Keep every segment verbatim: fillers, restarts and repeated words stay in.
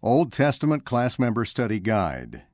Old Testament Class Member Study Guide.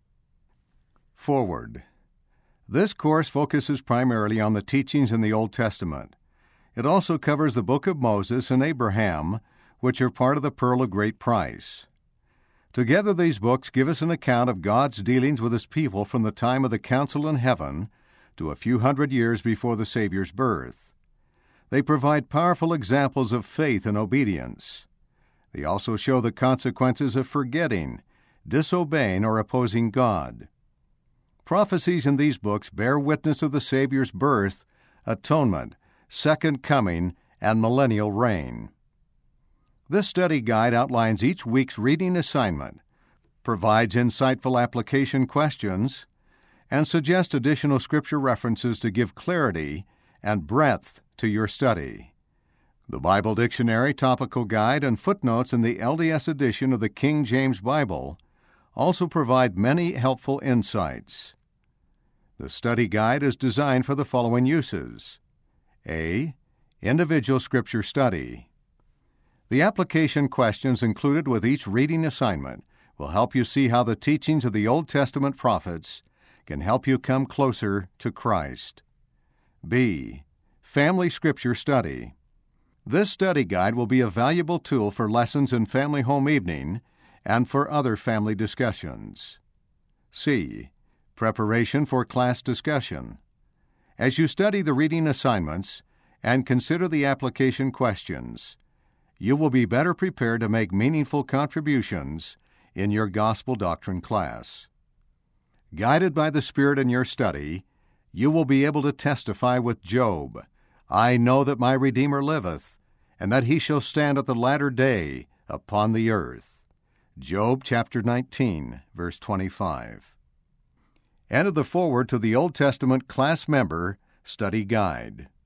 Forward. This course focuses primarily on the teachings in the Old Testament. It also covers the Book of Moses and Abraham, which are part of the Pearl of Great Price. Together, these books give us an account of God's dealings with His people from the time of the council in heaven to a few hundred years before the Savior's birth. They provide powerful examples of faith and obedience. They also show the consequences of forgetting, disobeying, or opposing God. Prophecies in these books bear witness of the Savior's birth, atonement, second coming, and millennial reign. This study guide outlines each week's reading assignment, provides insightful application questions, and suggests additional scripture references to give clarity and breadth to your study. The Bible Dictionary, Topical Guide, and footnotes in the L D S edition of the King James Bible also provide many helpful insights. The study guide is designed for the following uses. A. Individual scripture study. The application questions included with each reading assignment will help you see how the teachings of the Old Testament prophets can help you come closer to Christ. B. Family scripture study. This study guide will be a valuable tool for lessons in family home evening and for other family discussions. C. Preparation for class discussion. As you study the reading assignments and consider the application questions, you will be better prepared to make meaningful contributions in your gospel doctrine class. Guided by the Spirit in your study, you will be able to testify with Job, "I know that my Redeemer liveth, and that he shall stand at the latter day upon the earth." Job chapter nineteen, verse twenty-five. Enter the foreword to the Old Testament Class Member Study Guide.